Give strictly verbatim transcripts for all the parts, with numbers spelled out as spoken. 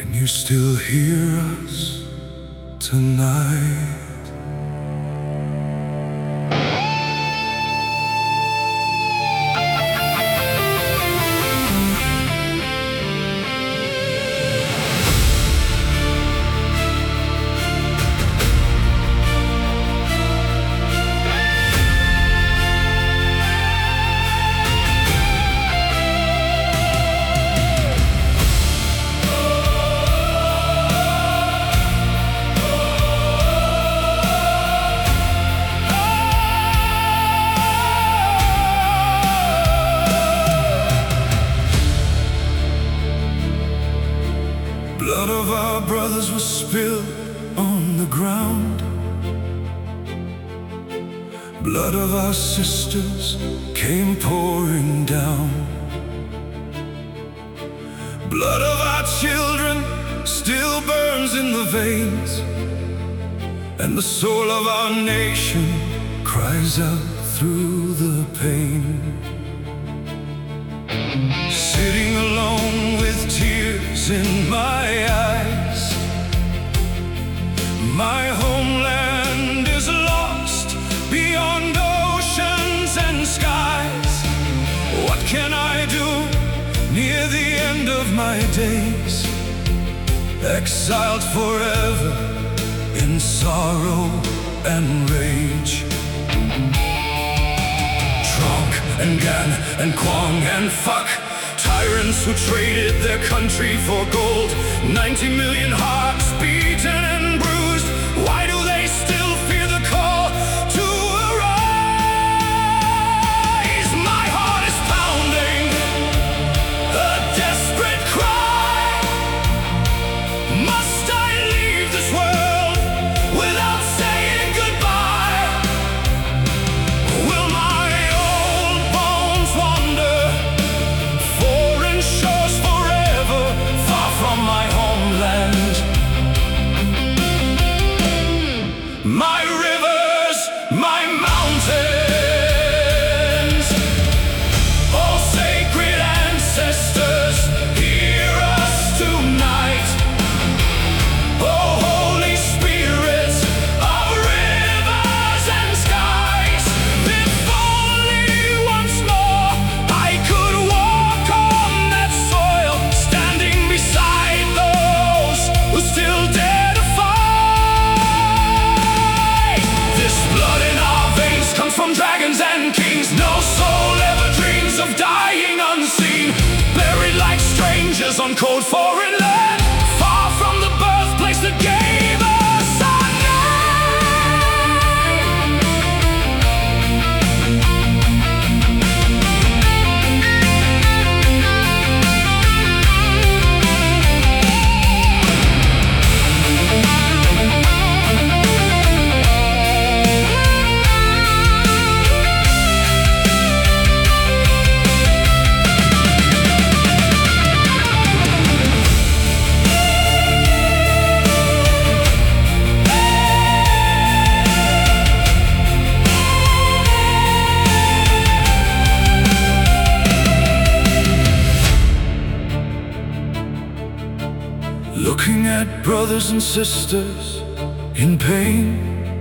Can you still hear us tonight? Blood of our brothers was spilled on the ground. Blood of our sisters came pouring down. Blood of our children still burns in the veins, and the soul of our nation cries out through the pain. Sitting alone with tears in my eyes, my homeland is lost beyond oceans and skies. What can I do near the end of my days? Exiled forever in sorrow and rage. Tronk and Gan and Quang and Fuck, tyrants who traded their country for gold. Ninety million hearts beaten and bruised. Why do they still fear the call to arise? My heart is pounding, a desperate cry. Must I leave this world without saying goodbye? Will my old bones wander foreign shores forever, far from my homeland? My rivers, my mountains, all sacred ancestors, hear us tonight. Oh, Holy Spirit of rivers and skies, if only once more I could walk on that soil, standing beside those who still dare to fight. This blood in our veins comes from dragons and kings. No soul ever dreams of dying unseen, buried like strangers on cold foreign land, far from the birthplace that gave us our looking at brothers and sisters in pain.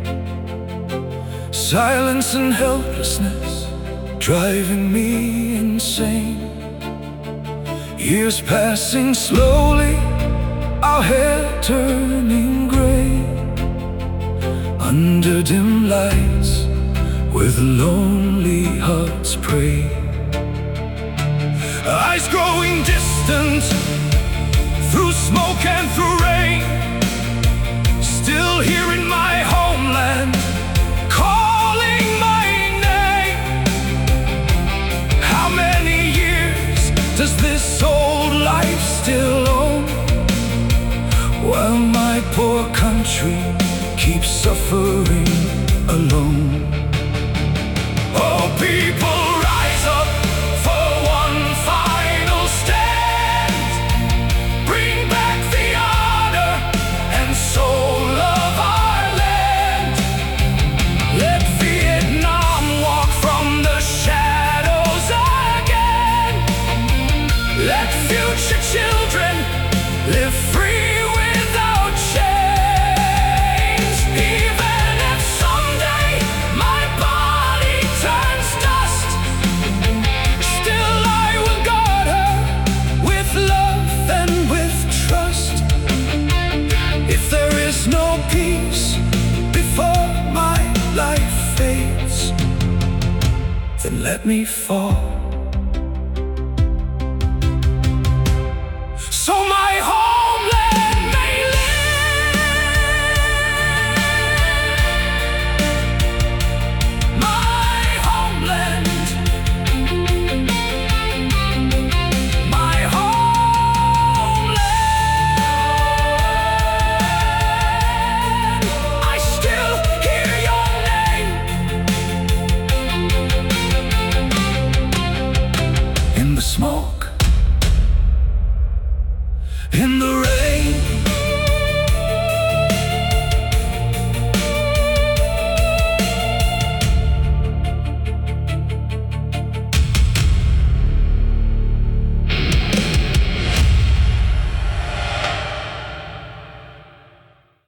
Silence and helplessness driving me insane. Years passing slowly, our hair turning gray, under dim lights where the lonely hearts pray. Eyes growing distant through smoke and through rain, still here in my homeland, calling my name. How many years does this old life still own, while my poor country keeps suffering alone? Oh, people, rise up for one final stand. Bring back the honor and soul of our land. Let Vietnam walk from the shadows again. Let future children live free without chains. Even if someday my body turns dust, still I will guard her with love and with trust. If there is no peace before my life fades, then let me fall, so my homeland may live. My homeland, my homeland. I still hear your name in the smoke, in the rain.